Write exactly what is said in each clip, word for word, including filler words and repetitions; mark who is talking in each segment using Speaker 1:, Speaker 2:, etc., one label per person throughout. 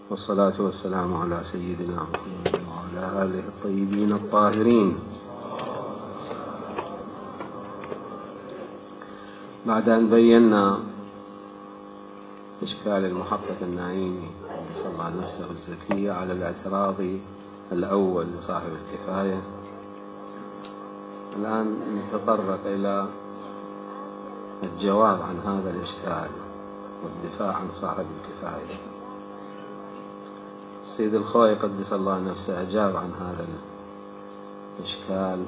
Speaker 1: والصلاة والسلام على سيدنا محمد وعلى آله الطيبين الطاهرين. بعد أن بينا إشكال المحقق النعيمي قدس الله نفسه الزكية على الاعتراض الأول لصاحب الكفاية، الآن نتطرق إلى الجواب عن هذا الإشكال والدفاع عن صاحب الكفاية. السيد الخوئي قدس الله نفسه أجاب عن هذا الإشكال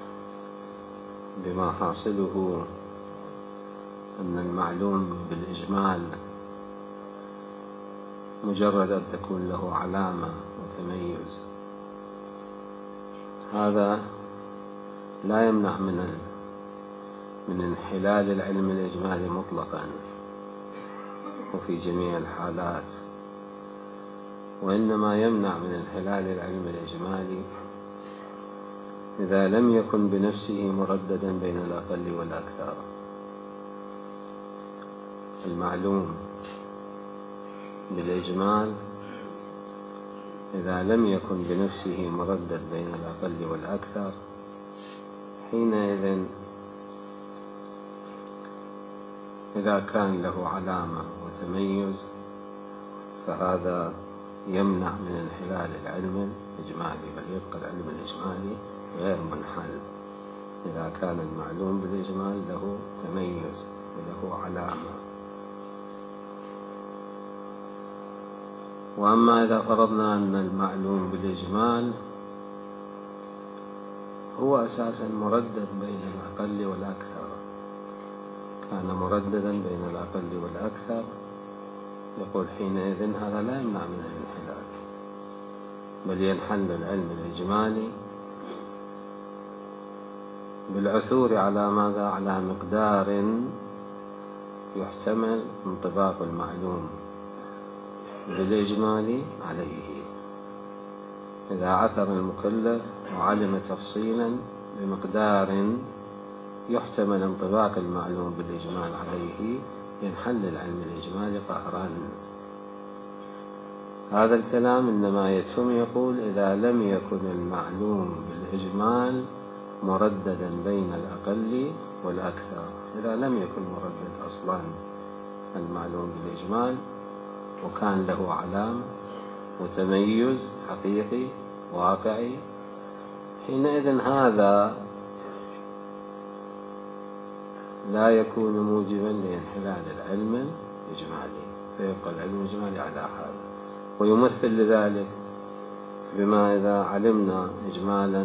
Speaker 1: بما حاصله أن المعلوم بالإجمال مجرد أن تكون له علامة وتميز، هذا لا يمنع من من انحلال العلم الإجمالي مطلقا وفي جميع الحالات، وإنما يمنع من انحلال العلم الإجمالي إذا لم يكن بنفسه مرددا بين الأقل والأكثر. المعلوم بالإجمال إذا لم يكن بنفسه مردد بين الأقل والأكثر، حينئذ إذا كان له علامة وتميز فهذا يمنع من انحلال العلم الإجمالي، بل يبقى العلم الإجمالي غير منحل إذا كان المعلوم بالإجمال له تميز وله علامة. وأما إذا فرضنا أن المعلوم بالإجمال هو أساسا مردد بين الأقل والأكثر، كان مرددا بين الأقل والأكثر، يقول حينئذ هذا لا يمنع من الانحلال، بل ينحل العلم الإجمالي بالعثور على ماذا؟ على مقدار يحتمل انطباق المعلوم بالإجمالي عليه. إذا عثر المكلف وعلم تفصيلا بمقدار يحتمل انطباق المعلوم بالإجمال عليه ينحل العلم الإجمالي قهرا. هذا الكلام إنما يتم يقول إذا لم يكن المعلوم بالإجمال مرددا بين الأقل والأكثر. إذا لم يكن مردد أصلا المعلوم بالإجمال وكان له علامة وتميز حقيقي واقعي، حينئذ هذا لا يكون موجبا لانحلال العلم الإجمالي، فيبقى العلم الإجمالي على حاله. ويمثل لذلك بما إذا علمنا إجمالا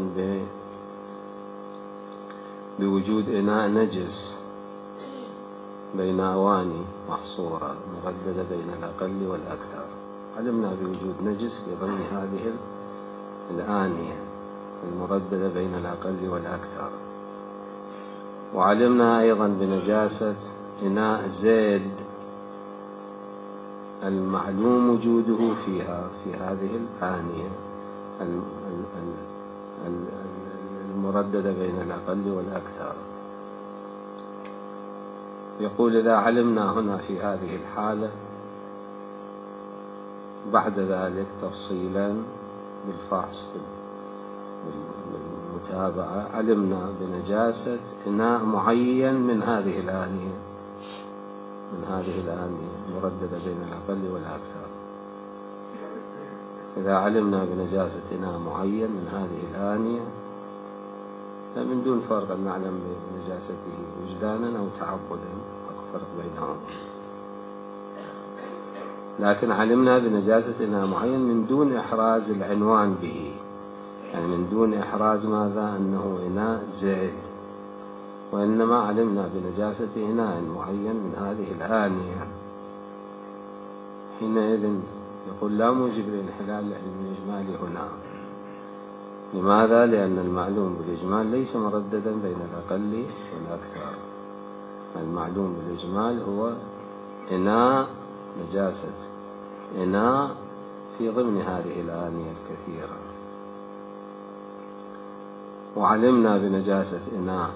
Speaker 1: بوجود إناء نجس بين أواني محصورة مرددة بين الأقل والأكثر، علمنا بوجود نجس في ضمن هذه الآنية المرددة بين الأقل والأكثر، وعلمنا أيضا بنجاسة إناء زيد المعلوم وجوده فيها في هذه الآنية المرددة بين الأقل والأكثر. يقول إذا علمنا هنا في هذه الحالة بعد ذلك تفصيلا بالفحص بالمتابعة علمنا بنجاسة إناء معين من هذه الآنية من هذه الآنية مرددة بين الأقل والأكثر. إذا علمنا بنجاسة إناء معين من هذه الآنية من دون فرق أن نعلم بنجاسته وجدانا أو تعبدا، فرق بينهم، لكن علمنا بنجاسة إناء معين من دون إحراز العنوان به، يعني من دون إحراز ماذا؟ أنه إناء زيد، وإنما علمنا بنجاسة إناء معين من هذه الآنية. حينئذ يقول لا موجب لانحلال العلم الإجمالي هنا. لماذا؟ لأن المعلوم بالإجمال ليس مرددا بين الأقل والأكثر. المعلوم بالإجمال هو إناء نجاسة إناء في ضمن هذه الآنية الكثيرة، وعلمنا بنجاسة إناء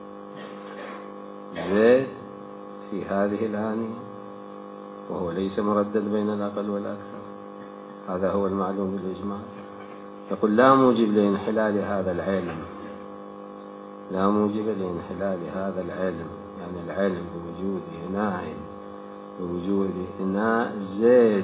Speaker 1: زيد في هذه الآنية وهو ليس مردد بين الأقل والأكثر. هذا هو المعلوم بالإجمال. يقول لا موجب لانحلال هذا العلم، لا موجب لانحلال هذا العلم، يعني العلم بوجود إناء، بوجود إناء زيد،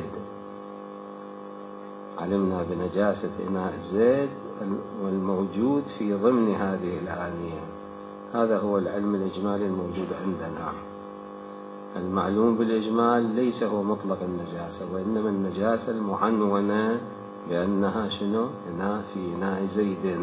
Speaker 1: علمنا بنجاسة إناء زيد والموجود في ضمن هذه الآنية، هذا هو العلم الإجمالي الموجود عندنا. المعلوم بالإجمال ليس هو مطلق النجاسة، وإنما النجاسة المعنونة بأنها شنو؟ إناء في إناء زيد.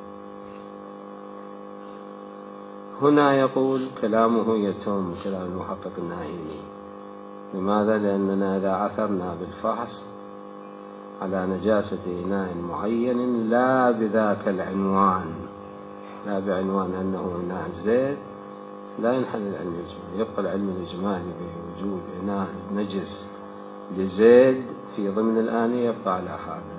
Speaker 1: هنا يقول كلامه يتم، كلام المحقق النائمي. لماذا؟ لأننا إذا عثرنا بالفحص على نجاسة إناء معين لا بذاك العنوان، لا بعنوان أنه إناء زيد، لا ينحل العلم الإجمالي، يبقى العلم الإجمالي بوجود إناء نجس لزيد في ضمن الآنية يبقى على حاله،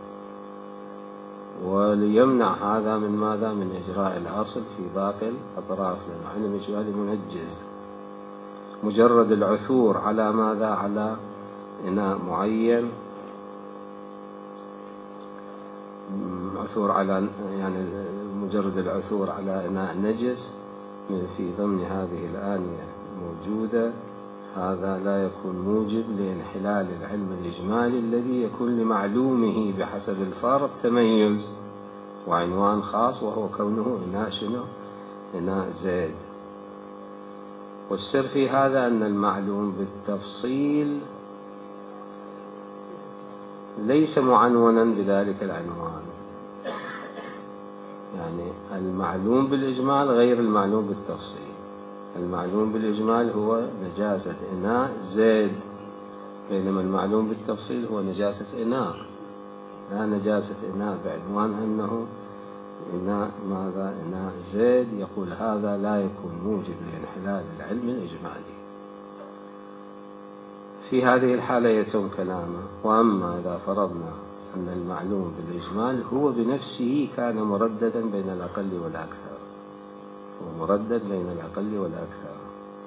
Speaker 1: وليمنع هذا من ماذا؟ من إجراء الأصل في باقي الأطراف، لأن العلم الإجمالي منجز. مجرد العثور على ماذا؟ على إناء معين، عثور على يعني مجرد العثور على إناء نجس في ضمن هذه الآنية موجودة، هذا لا يكون موجب لانحلال العلم الإجمالي الذي يكون لمعلومه بحسب الفرق تميز وعنوان خاص، وهو كونه إناء شنو؟ إناء زيد. والسر في هذا أن المعلوم بالتفصيل ليس معنونا بذلك العنوان، يعني المعلوم بالإجمال غير المعلوم بالتفصيل. المعلوم بالإجمال هو نجاسة إناء زيد، بينما المعلوم بالتفصيل هو نجاسة إناء، لا نجاسة إناء بعنوان أنه إناء ماذا؟ إناء زيد. يقول هذا لا يكون موجب لانحلال العلم الإجمالي. في هذه الحالة يتم كلامه. وأما إذا فرضنا أن المعلوم بالإجمال هو بنفسه كان مرددا بين الأقل والأكثر، هو مردد بين الأقل والأكثر،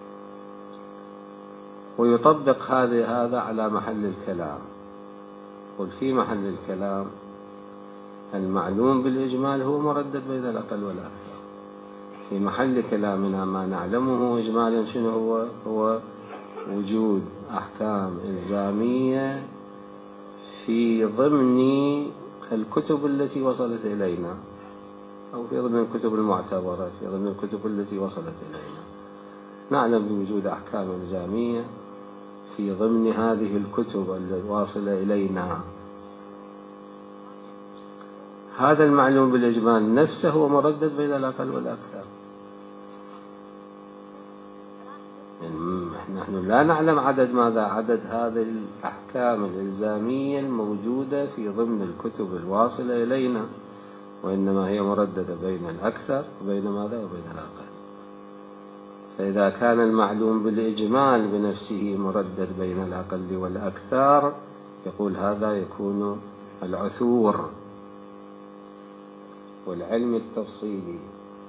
Speaker 1: ويطبق هذا هذا على محل الكلام. قل في محل الكلام المعلوم بالإجمال هو مردد بين الأقل والأكثر. في محل كلامنا ما نعلمه إجمالا شنو هو؟ هو وجود أحكام إلزامية في ضمن الكتب التي وصلت إلينا، أو في ضمن الكتب المعتبرة، في ضمن الكتب التي وصلت إلينا. نعلم بوجود أحكام إلزامية في ضمن هذه الكتب الواصلة إلينا. هذا المعلوم بالإجمال نفسه هو مردد بين الأقل والأكثر. نحن لا نعلم عدد ماذا؟ عدد هذه الأحكام الإلزامية الموجودة في ضمن الكتب الواصلة إلينا، وإنما هي مرددة بين الأكثر وبين ماذا؟ وبين الأقل. فإذا كان المعلوم بالإجمال بنفسه مردد بين الأقل والأكثر، يقول هذا يكون العثور. والعلم التفصيلي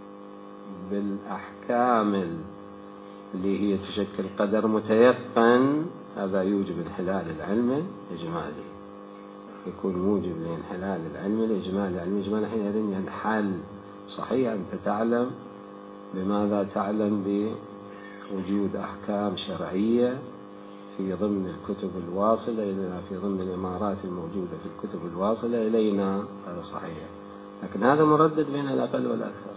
Speaker 1: بالأحكام اللي هي تشكل قدر متيقن، هذا يوجب انحلال العلم الإجمالي، يكون موجب لانحلال العلم الإجمالي. العلم الإجمالي حينئذ ينحل. صحيح أنت تعلم بماذا؟ تعلم بوجود أحكام شرعية في ضمن الكتب الواصلة إلينا، في ضمن الإمارات الموجودة في الكتب الواصلة إلينا، هذا صحيح، لكن هذا مردد بين الأقل والأكثر.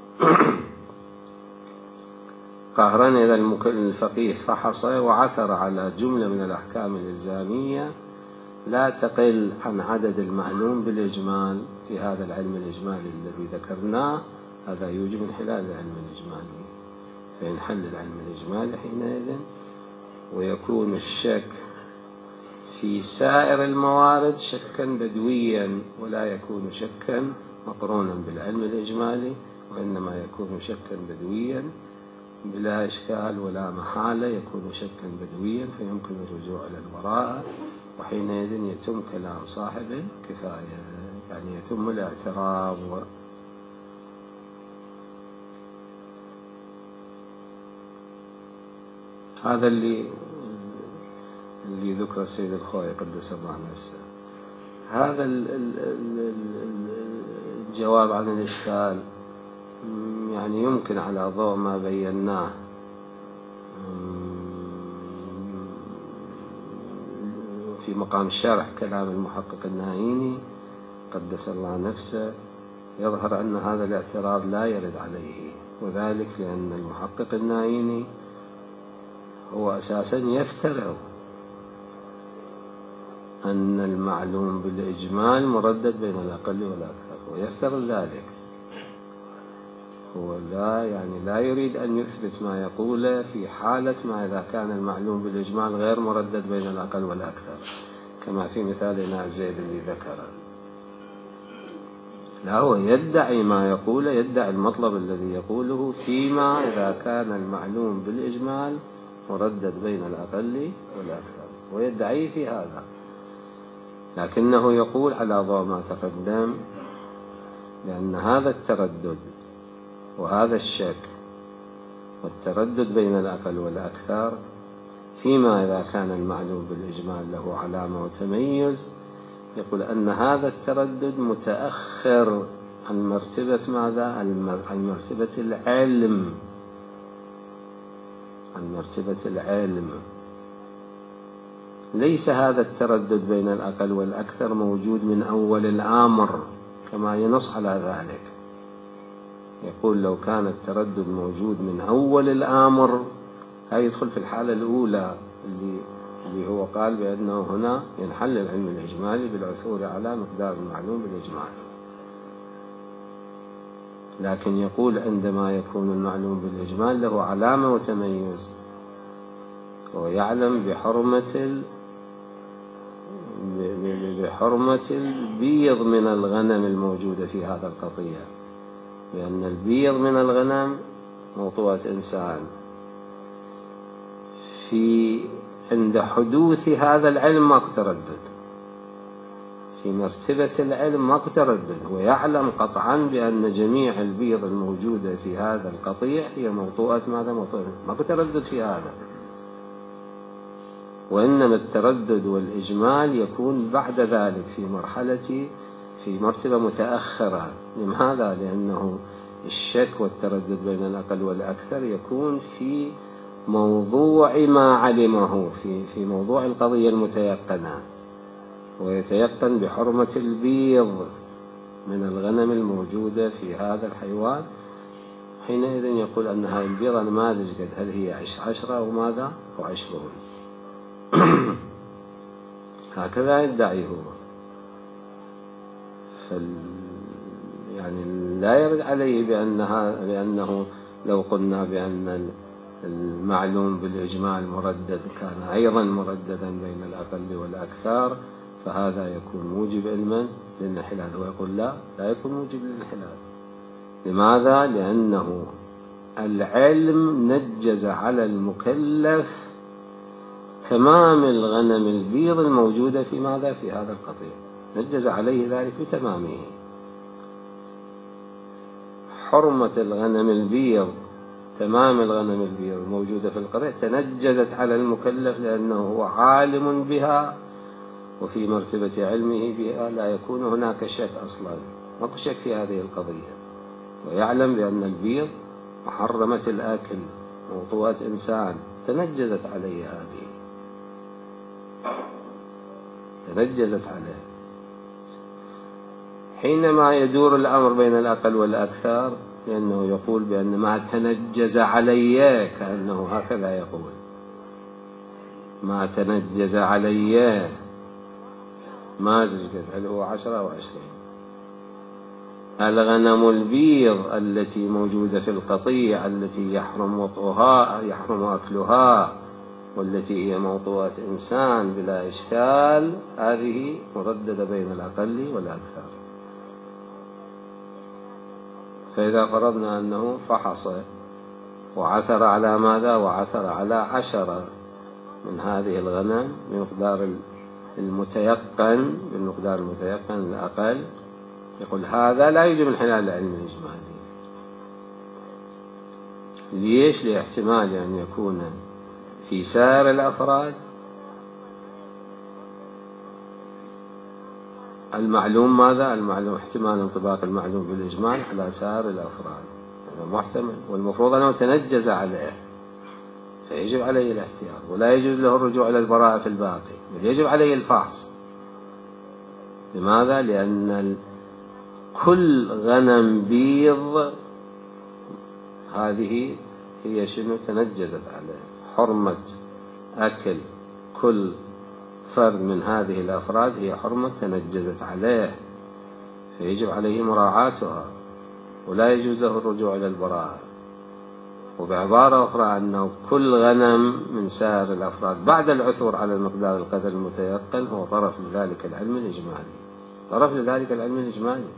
Speaker 1: قهرا إذا الفقيه فحص وعثر على جملة من الأحكام الإلزامية لا تقل عن عدد المعلوم بالإجمال في هذا العلم الإجمالي الذي ذكرناه، هذا يوجب انحلال العلم الإجمالي، فينحل العلم الإجمالي حينئذ، ويكون الشك في سائر الموارد شكا بدويا، ولا يكون شكا مقرونا بالعلم الإجمالي، وإنما يكون شكا بدويا بلا إشكال ولا محالة، يكون شكا بدويا فيمكن الرجوع إلى البراءة، وحينئذ يتم كلام صاحب الكفاية، يعني يتم الاعتراض. هذا اللي اللي ذكر السيد الخوئي قدس الله نفسه. هذا الجواب عن الإشكال يعني يمكن على ضوء ما بيناه في مقام شرح كلام المحقق النايني قدس الله نفسه، يظهر أن هذا الاعتراض لا يرد عليه، وذلك لأن المحقق النايني هو أساسا يفترض أن المعلوم بالإجمال مردد بين الأقل والأكثر، ويفترض ذلك. هو لا يعني لا يريد أن يثبت ما يقوله في حالة ما إذا كان المعلوم بالإجمال غير مردد بين الأقل والأكثر، كما في مثالنا زيد اللي ذكره. لا، هو يدعي ما يقوله، يدعي المطلب الذي يقوله فيما إذا كان المعلوم بالإجمال مردد بين الأقل والأكثر، ويدعي في هذا، لكنه يقول على ضوء ما تقدم بأن هذا التردد وهذا الشك والتردد بين الأقل والأكثر فيما إذا كان المعلوم بالإجمال له علامة وتميز، يقول أن هذا التردد متأخر عن مرتبة ماذا؟ عن مرتبة العلم، عن مرتبة العلم. ليس هذا التردد بين الأقل والأكثر موجود من أول الأمر كما ينص على ذلك. يقول لو كان التردد موجود من أول الأمر، هذا يدخل في الحالة الأولى اللي اللي هو قال بأنه هنا ينحل العلم الإجمالي بالعثور على مقدار المعلوم بالإجمال. لكن يقول عندما يكون المعلوم بالإجمال له علامة وتميز، ويعلم بحرمة بحرمة البيض من الغنم الموجودة في هذا القطيع، لأن البيض من الغنم موطوءة إنسان. في عند حدوث هذا العلم ماكو تردد، في مرتبة العلم ماكو تردد، ويعلم قطعا بأن جميع البيض الموجودة في هذا القطيع هي موطوءة ماذا؟ موطوءة، ماكو تردد في هذا. وإنما التردد والإجمال يكون بعد ذلك في مرحلة في مرتبة متأخرة. لماذا؟ لأنه الشك والتردد بين الأقل والأكثر يكون في موضوع ما علمه، في في موضوع القضية المتيقنة، ويتيقن بحرمة البيض من الغنم الموجودة في هذا الحيوان. حينئذ يقول أن هذه البيضة أنا ما أدري قد هل هي عشرة أو ماذا أو عشرون. هكذا يدعي هو. فال يعني لا يرد عليه بأنها بأنه لو قلنا بأن المعلوم بالإجمال مردد كان أيضا مرددا بين الأقل والأكثر، فهذا يكون موجب علما للانحلال. هو يقول لا، لا يكون موجب للانحلال. لماذا؟ لأنه العلم نجز على المكلف تمام الغنم البيض الموجودة في ماذا؟ في هذا القطيع، نجز عليه ذلك بتمامه. حرمة الغنم البيض، تمام الغنم البيض الموجودة في القطيع تنجزت على المكلف لأنه هو عالم بها، وفي مرتبة علمه بها لا يكون هناك شك أصلا، ما شك في هذه القضية، ويعلم بأن البيض محرمة الأكل، موطوءة إنسان، تنجزت عليه، هذه تنجزت عليه. حينما يدور الأمر بين الأقل والأكثر، لأنه يقول بأن ما تنجز علي، كأنه هكذا يقول ما تنجز علي، ما أدري هل هو عشرة أو عشرين. الغنم البيض التي موجودة في القطيع التي يحرم وطئها يحرم أكلها، والتي هي موطوءة إنسان بلا إشكال، هذه مرددة بين الأقل والأكثر. فإذا فرضنا أنه فحص وعثر على ماذا؟ وعثر على عشرة من هذه الغنم بمقدار المتيقن، بالمقدار المتيقن الأقل، يقول هذا لا يوجب انحلال العلم الإجمالي. ليش؟ لاحتمال أن يكون في سائر الأفراد المعلوم ماذا؟ المعلوم احتمال انطباق المعلوم بالإجمال على سائر الأفراد، يعني محتمل، والمفروض أنه تنجز عليه فيجب عليه الاحتياط، ولا يجوز له الرجوع إلى البراءة في الباقي، بل يجب عليه الفحص. لماذا؟ لأن كل غنم بيض هذه هي شنو؟ تنجزت عليه، حرمة أكل كل فرد من هذه الأفراد هي حرمة تنجزت عليه، فيجب عليه مراعاتها، ولا يجوز له الرجوع إلى البراءة. وبعبارة أخرى أنه كل غنم من سائر الأفراد بعد العثور على المقدار القدر المتيقن هو طرف لذلك العلم الإجمالي، طرف لذلك العلم الإجمالي.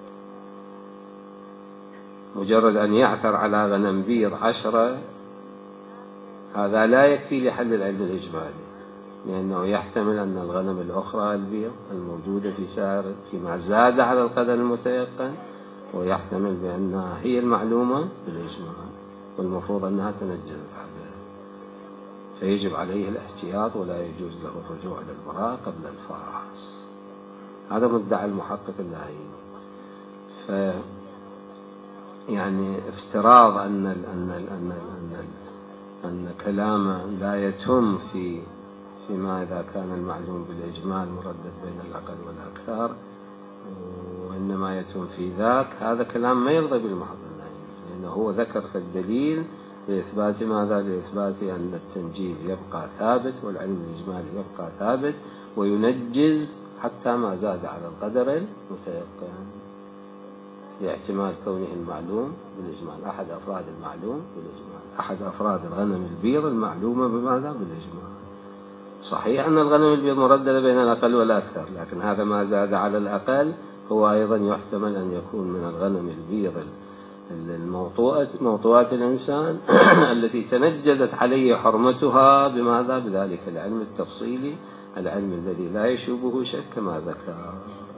Speaker 1: مجرد أن يعثر على غنم بيض عشرة هذا لا يكفي لحل العلم الإجمالي، لأنه يحتمل أن الغنم الأخرى البيض الموجودة في سائر فيما زاد على القدر المتيقن، ويحتمل بأنها هي المعلومة بالإجمال، والمفروض أنها تنجزت عليه، فيجب عليه الاحتياط، ولا يجوز له الرجوع إلى البراءة قبل الفحص. هذا مدعي المحقق النهائي. ف يعني افتراض أن ال أن ال أن ال أن, أن كلامه لا يتم في فيما إذا كان المعلوم بالإجمال مردد بين الأقل والأكثر، وإنما يتم في ذاك، هذا كلام ما يرضى بالمحقق النهائي، لأنه هو ذكر في الدليل لإثبات ماذا؟ لإثبات أن التنجيز يبقى ثابت والعلم الإجمالي يبقى ثابت، وينجز حتى ما زاد على القدر المتيقن، لاحتمال كونه المعلوم بالإجمال أحد أفراد المعلوم بالإجمال، أحد أفراد الغنم البيض المعلومة بماذا؟ بالإجمال. صحيح أن الغنم البيض مردد بين الأقل والأكثر، لكن هذا ما زاد على الأقل هو أيضا يحتمل أن يكون من الغنم البيض الموطوءة موطوءات الإنسان التي تنجزت عليه حرمتها بماذا؟ بذلك العلم التفصيلي، العلم الذي لا يشوبه شك كما ذكر.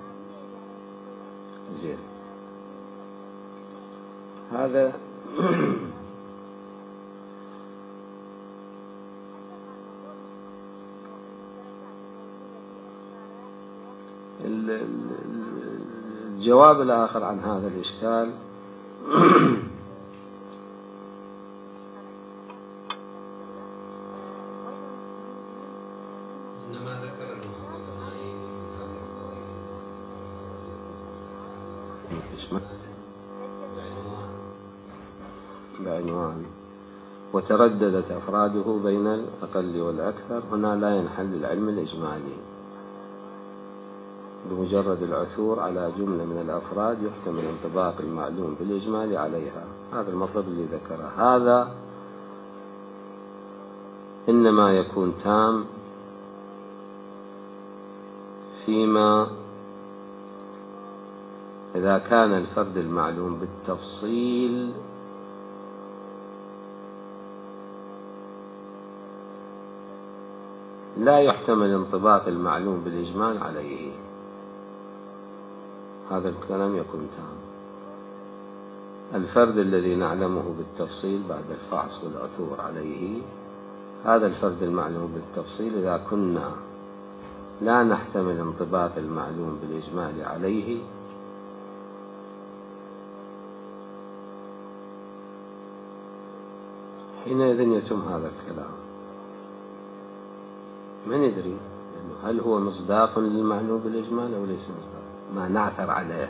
Speaker 1: زين، هذا الجواب الآخر عن هذا الإشكال
Speaker 2: إنما ذكر المحقق النهائي من هذه القضايا بعنوان
Speaker 1: بعنوان وترددت أفراده بين الأقل والأكثر، هنا لا ينحل العلم الإجمالي بمجرد العثور على جملة من الأفراد يحتمل انطباق المعلوم بالإجمال عليها. هذا المطلب اللي ذكره، هذا إنما يكون تام فيما إذا كان الفرد المعلوم بالتفصيل لا يحتمل انطباق المعلوم بالإجمال عليه، هذا الكلام يكون تام. الفرد الذي نعلمه بالتفصيل بعد الفحص والعثور عليه، هذا الفرد المعلوم بالتفصيل إذا كنا لا نحتمل انطباق المعلوم بالإجمال عليه حينئذ يتم هذا الكلام. من يدري يعني هل هو مصداق للمعلوم بالإجمال أو ليس مصداق؟ ما نعثر عليه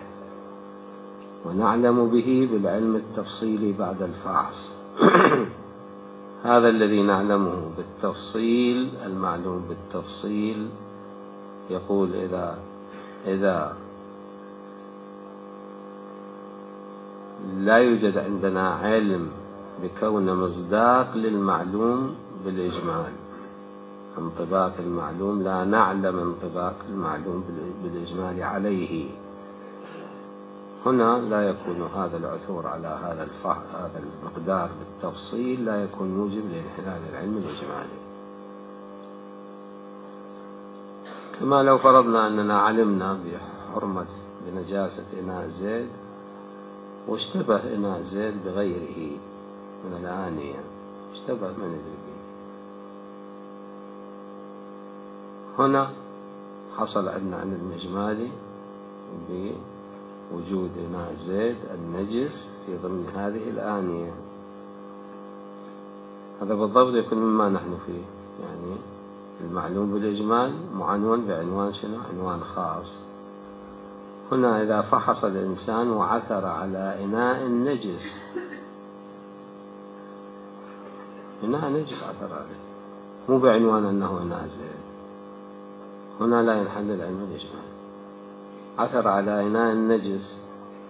Speaker 1: ونعلم به بالعلم التفصيلي بعد الفحص هذا الذي نعلمه بالتفصيل، المعلوم بالتفصيل، يقول إذا إذا لا يوجد عندنا علم بكون مصداق للمعلوم بالإجمال، انطباق المعلوم لا نعلم انطباق المعلوم بالإجمال عليه، هنا لا يكون هذا العثور على هذا الفحص هذا المقدار بالتفصيل لا يكون موجب لانحلال العلم الإجمالي. كما لو فرضنا أننا علمنا بحرمة بنجاسة إناء زيت واشتبه إناء زيت بغيره من الآنية، اشتبه ما ندري به، هنا حصل عندنا علم إجمالي بوجود إناء زيد النجس في ضمن هذه الآنية. هذا بالضبط يكون مما نحن فيه، يعني المعلوم بالإجمال معنون بعنوان شنو؟ عنوان خاص. هنا إذا فحص الإنسان وعثر على إناء نجس، إناء نجس عثر عليه، مو بعنوان أنه إناء زيد، هنا لا ينحل العلم الإجمالي. عثر على إناء نجس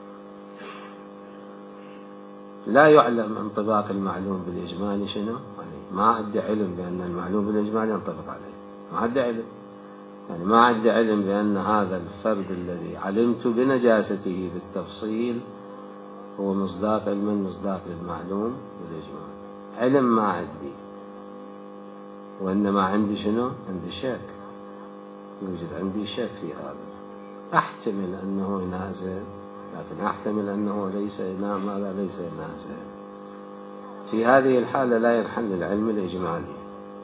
Speaker 1: لا يعلم انطباق المعلوم بالإجمالي شنو عليه، ما عندي علم بأن المعلوم بالإجمالي ينطبق عليه، ما عندي علم، يعني ما عندي علم بأن هذا الفرد الذي علمت بنجاسته بالتفصيل هو مصداق علم مصداق للمعلوم بالإجمال، علم ما عندي، وإنما عندي شنو؟ عندي شك، يوجد عندي شك في هذا. أحتمل أنه إناء زيد، لكن أحتمل أنه ليس إناء ماذا؟ ليس إناء زيد. في هذه الحالة لا ينحل العلم الإجمالي،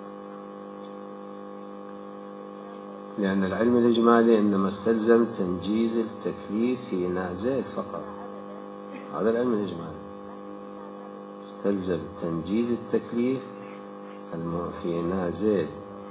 Speaker 1: لأن العلم الإجمالي إنما استلزم تنجيز التكليف في إناء زيد فقط. هذا العلم الإجمالي استلزم تنجيز التكليف في إناء زيد،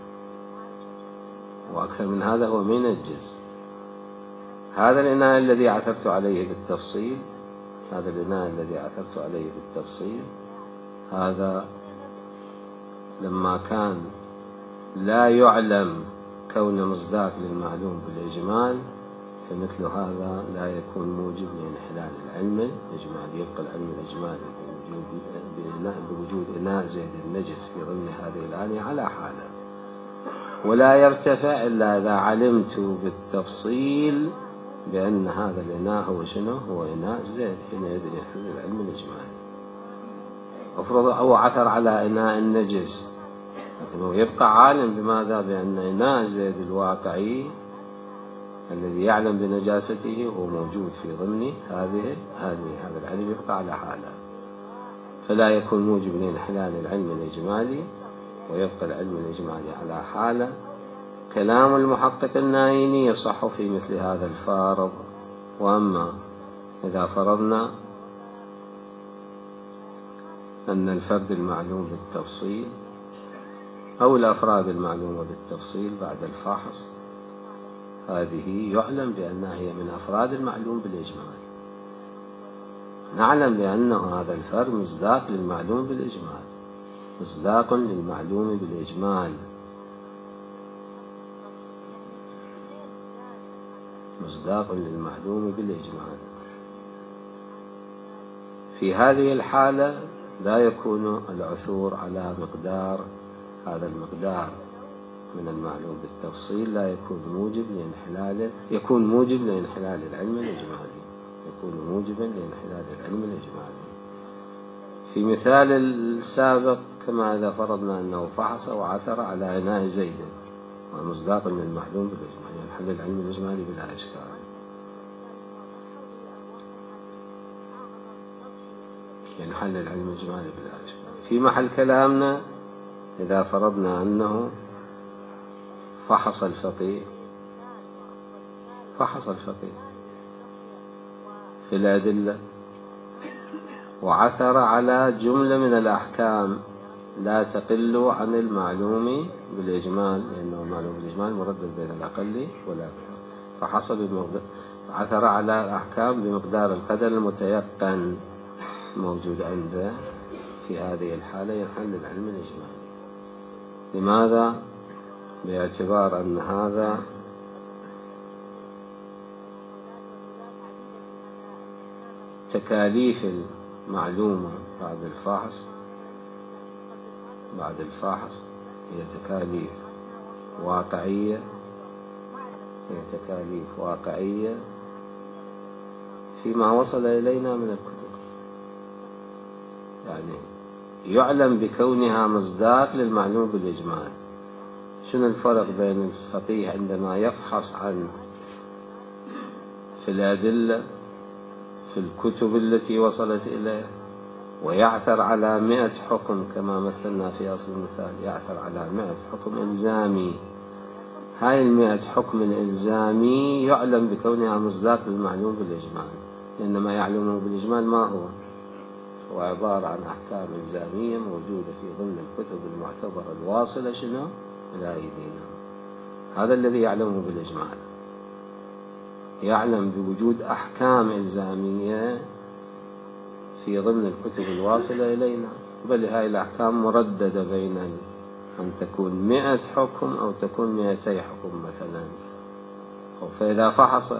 Speaker 1: وأكثر من هذا هو ما ينجز. هذا الإناء الذي عثرت عليه بالتفصيل، هذا الإناء الذي عثرت عليه بالتفصيل هذا لما كان لا يعلم كون مصداق للمعلوم بالإجمال، فمثل هذا لا يكون موجب لانحلال العلم الإجمالي. يبقى العلم الإجمالي بوجود, بوجود إناء زيد النجس في ضمن هذه الآنية على حالة، ولا يرتفع إلا إذا علمت بالتفصيل بأن هذا الإناء هو شنو؟ هو إناء زيد، حينئذ يحل العلم الإجمالي. أفرض أو عثر على إناء النجس، لكنه يبقى عالم بماذا؟ بأن إناء زيد الواقعي الذي يعلم بنجاسته هو موجود في ضمن هذه هذه هذا العلم، يبقى على حاله، فلا يكون موجب لانحلال العلم الإجمالي، ويبقى العلم الإجمالي على حاله. كلام المحقق النايني يصح في مثل هذا الفارض. وأما إذا فرضنا أن الفرد المعلوم بالتفصيل أو الأفراد المعلومة بالتفصيل بعد الفحص، هذه يعلم بأنها هي من أفراد المعلوم بالإجمال، نعلم بأنه هذا الفرد مصداق للمعلوم بالإجمال، مصداق للمعلوم بالإجمال، مصداق للمعلوم بالإجمال. في هذه الحالة لا يكون العثور على مقدار هذا المقدار من المعلوم بالتفصيل لا يكون موجب لانحلال، يكون موجب لانحلال العلم الإجمالي، يكون موجبا لانحلال العلم الإجمالي. في مثال السابق كما إذا فرضنا أنه فحص وعثر على إناء زيد ومصداق للمعلوم بالإجمالي، ينحل العلم الإجمالي بلا إشكال. ينحل العلم الإجمالي بلا إشكال. في محل كلامنا إذا فرضنا أنه فحص الفقيه فحص الفقيه في الأدلة وعثر على جملة من الأحكام لا تقل عن المعلوم بالإجمال، لأنه المعلوم بالإجمال مردد بين الأقل والأكثر، فحصل عثر على الأحكام بمقدار القدر المتيقن موجود عنده، في هذه الحالة ينحل العلم الإجمالي. لماذا؟ باعتبار أن هذا تكاليف المعلومة بعد الفحص بعد الفحص هي تكاليف واقعية، هي تكاليف واقعية فيما وصل إلينا من الكتب، يعني يعلم بكونها مصداق للمعلوم بالإجمال. شنو الفرق بين الفقيه عندما يفحص عن في الأدلة في الكتب التي وصلت إليه ويعثر على مئة حكم كما مثلنا في أصل المثال، يعثر على مئة حكم إلزامي، هاي المئة حكم الإلزامي يعلم بكونها مصداق للمعلوم بالإجمال، لأن ما يعلمه بالإجمال ما هو؟ هو عبارة عن أحكام إلزامية موجودة في ضمن الكتب المعتبرة الواصلة شنو؟ إلى أيدينا. هذا الذي يعلمه بالإجمال، يعلم بوجود أحكام إلزامية في ضمن الكتب الواصلة إلينا، بل هاي الأحكام مرددة بين أن تكون مئة حكم أو تكون مئتي حكم مثلا. فإذا فحص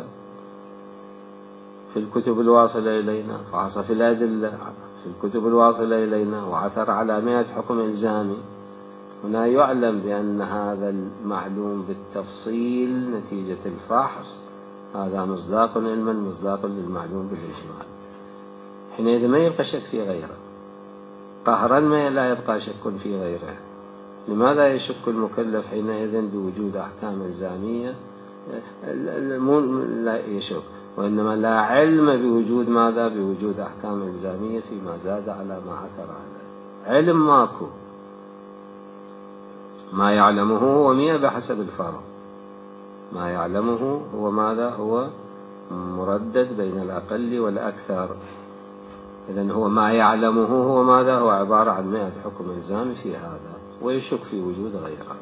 Speaker 1: في الكتب الواصلة إلينا، فحص في الأدلة في الكتب الواصلة إلينا وعثر على مئة حكم إلزامي، هنا يعلم بأن هذا المعلوم بالتفصيل نتيجة الفحص هذا مصداق علما مصداق للمعلوم بالإجمال. حينئذ ما يبقى شك في غيره، قهرا ما لا يبقى شك في غيره. لماذا يشك المكلف حينئذ بوجود أحكام إلزامية؟ لا يشك، وإنما لا علم بوجود ماذا؟ بوجود أحكام إلزامية فيما زاد على ما عثر عليه. علم ماكو، ما يعلمه هو مئة بحسب الفرض، ما يعلمه هو ماذا؟ هو مردد بين الأقل والأكثر. إذن هو ما يعلمه هو ماذا؟ هو عبارة عن مئة حكم إلزامي في هذا، ويشك في وجود غيره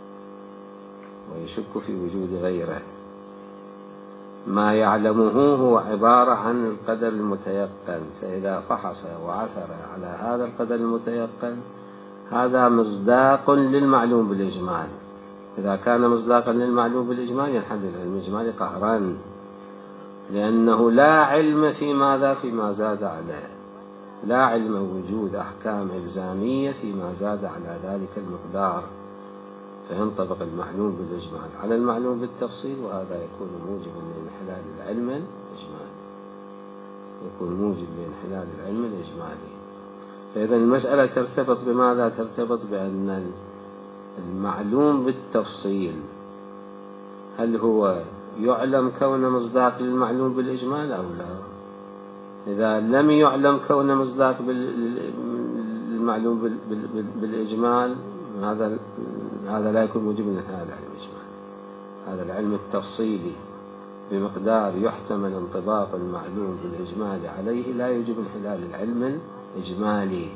Speaker 1: ويشك في وجود غيره. ما يعلمه هو عبارة عن القدر المتيقن، فإذا فحص وعثر على هذا القدر المتيقن هذا مصداق للمعلوم بالإجمال. إذا كان مصداقا للمعلوم بالإجمال ينحل العلم الإجمالي قهرا، لأنه لا علم في ماذا؟ فيما زاد عليه، لا علم وجود أحكام إلزامية فيما زاد على ذلك المقدار، فينطبق المعلوم بالإجمال على المعلوم بالتفصيل، وهذا يكون موجبا لانحلال العلم الإجمالي، يكون موجب لانحلال العلم الإجمالي. فإذا المسألة ترتبط بماذا؟ ترتبط بأن المعلوم بالتفصيل هل هو يعلم كون مصداق للمعلوم بالإجمال أو لا؟ إذا لم يعلم كون مصداق للمعلوم بالإجمال هذا هذا لا يكون موجب لانحلال العلم الإجمالي. هذا العلم التفصيلي بمقدار يحتمل انطباق المعلوم بالإجمال عليه لا يوجب انحلال العلم الإجمالي.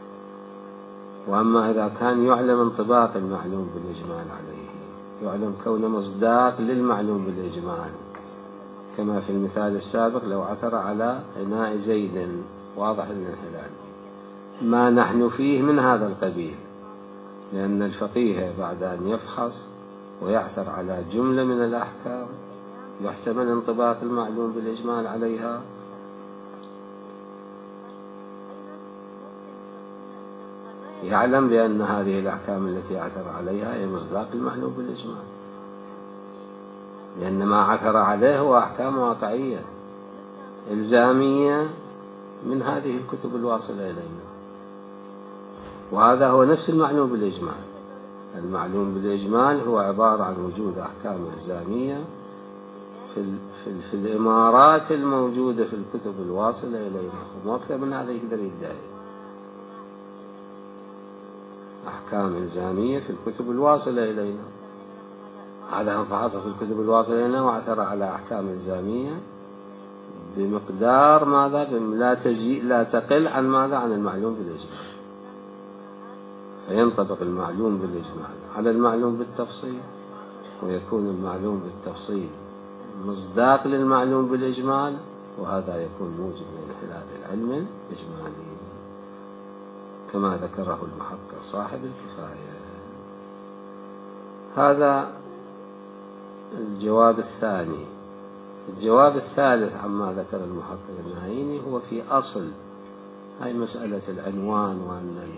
Speaker 1: وأما إذا كان يعلم انطباق المعلوم بالإجمال عليه، يعلم كون مصداق للمعلوم بالإجمال، كما في المثال السابق لو عثر على إناء زيد واضح الانحلال، ما نحن فيه من هذا القبيل، لأن الفقيه بعد أن يفحص ويعثر على جملة من الأحكام يحتمل انطباق المعلوم بالإجمال عليها، يعلم بأن هذه الأحكام التي عثر عليها هي مصداق المعلوم بالإجمال، لأن ما عثر عليه هو أحكام واقعية إلزامية من هذه الكتب الواصلة إلينا، وهذا هو نفس المعلوم بالإجمال. المعلوم بالإجمال هو عبارة عن وجود أحكام إلزامية في, في, في الإمارات الموجودة في الكتب الواصلة إلينا، وما أكثر من هذا يقدر يدعي. أحكام إلزامية في الكتب الواصلة إلينا، هذا فحص في الكتب الواصلة إلينا وعثر على أحكام إلزامية بمقدار ماذا؟ لا تزيد لا تقل عن ماذا؟ عن المعلوم بالإجمال، فينطبق المعلوم بالإجمال على المعلوم بالتفصيل، ويكون المعلوم بالتفصيل مصداق للمعلوم بالإجمال، وهذا يكون موجب لانحلال العلم الإجمالي كما ذكره المحقق صاحب الكفاية. هذا الجواب الثاني. الجواب الثالث عما ذكر المحقق النهيني هو في أصل هاي مسألة العنوان، وأن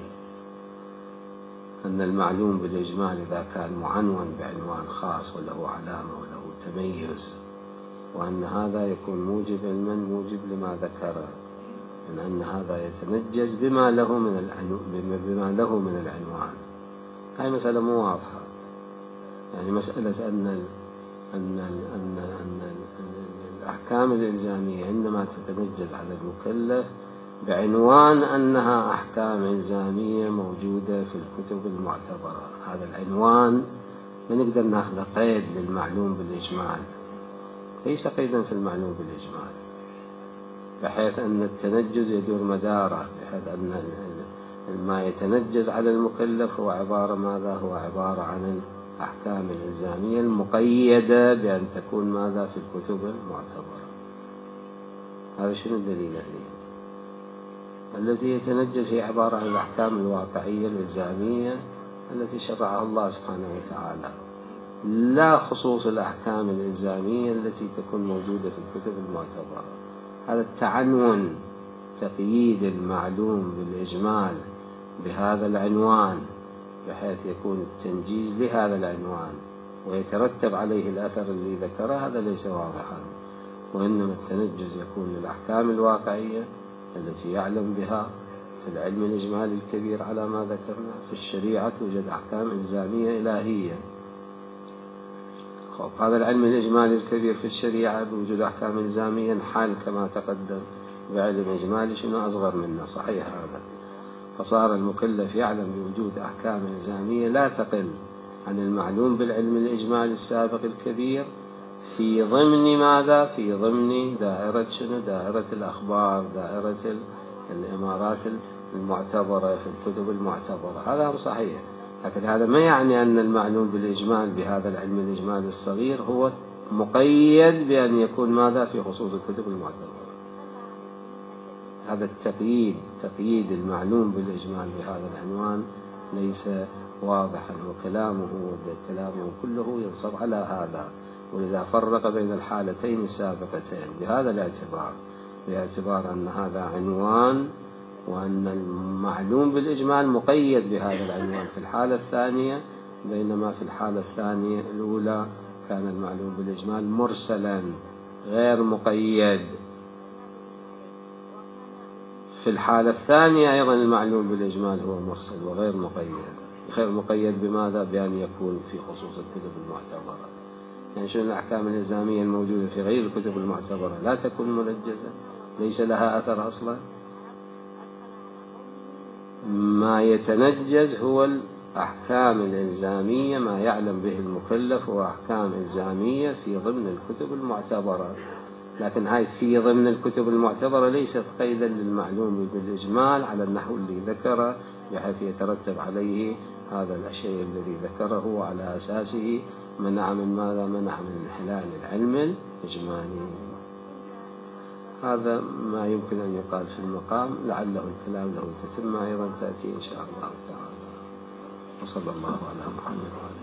Speaker 1: أن المعلوم بالإجمال إذا كان معنون بعنوان خاص وله علامة وله تميز، وأن هذا يكون موجب علما موجب لما ذكره من أن هذا يتنجز بما له من العنوان بما له من العنوان. هاي مسألة مو واضحة، يعني مسألة أن ال أن ال أن أن الأحكام الإلزامية عندما تتنجز على المكلف بعنوان أنها أحكام إلزامية موجودة في الكتب المعتبرة، هذا العنوان ما نقدر ناخذ قيد للمعلوم بالإجمال، ليس قيدا في المعلوم بالإجمال، بحيث أن التنجز يدور مداره، بحيث أن ما يتنجز على المكلف هو عبارة ماذا؟ هو عبارة عن الأحكام الإلزامية المقيدة بأن تكون ماذا؟ في الكتب المعتبرة. هذا شنو الدليل عليه؟ الذي يتنجز هي عبارة عن الأحكام الواقعية الإلزامية التي شرعها الله سبحانه وتعالى، لا خصوص الأحكام الإلزامية التي تكون موجودة في الكتب المعتبرة. هذا التعنون، تقييد المعلوم بالإجمال بهذا العنوان بحيث يكون التنجيز لهذا العنوان ويترتب عليه الأثر اللي ذكره، هذا ليس واضحا، وإنما التنجز يكون للأحكام الواقعية التي يعلم بها في العلم الإجمالي الكبير على ما ذكرنا. في الشريعة توجد أحكام إلزامية إلهية، هذا العلم الإجمالي الكبير في الشريعة بوجود أحكام إلزامية حال كما تقدم بعلم إجمالي شنو أصغر منه، صحيح هذا، فصار المكلف يعلم بوجود أحكام إلزامية لا تقل عن المعلوم بالعلم الإجمالي السابق الكبير في ضمن ماذا؟ في ضمن دائرة شنو؟ دائرة الأخبار، دائرة الإمارات المعتبرة في الكتب المعتبرة. هذا صحيح، لكن هذا ما يعني أن المعلوم بالإجمال بهذا العلم الإجمالي الصغير هو مقيد بأن يكون ماذا؟ في خصوص الكتب المعتبرة. هذا التقييد، تقييد المعلوم بالإجمال بهذا العنوان ليس واضحا، وكلامه وكلامه كله ينصب على هذا، ولذا فرق بين الحالتين السابقتين بهذا الاعتبار، باعتبار أن هذا عنوان وأن المعلوم بالإجمال مقيد بهذا العنوان في الحالة الثانية، بينما في الحالة الثانية الأولى كان المعلوم بالإجمال مرسلا غير مقيد. في الحالة الثانية أيضا المعلوم بالإجمال هو مرسل وغير مقيد، غير مقيد بماذا؟ بأن يكون في خصوص الكتب المعتبرة. يعني شنو الأحكام الإلزامية الموجودة في غير الكتب المعتبرة لا تكون منجزة، ليس لها أثر أصلا. ما يتنجز هو الأحكام الإلزامية، ما يعلم به المكلف هو أحكام إلزامية في ضمن الكتب المعتبرة، لكن هاي في ضمن الكتب المعتبرة ليست قيدا للمعلوم بالإجمال على النحو اللي ذكره، بحيث يترتب عليه هذا الشيء الذي ذكره وعلى أساسه منع من ماذا؟ منع من انحلال العلم الإجمالي. هذا ما يمكن أن يقال في المقام، لعله الكلام له تتم أيضا تأتي إن شاء الله تعالى. وصلى الله على محمد وعلى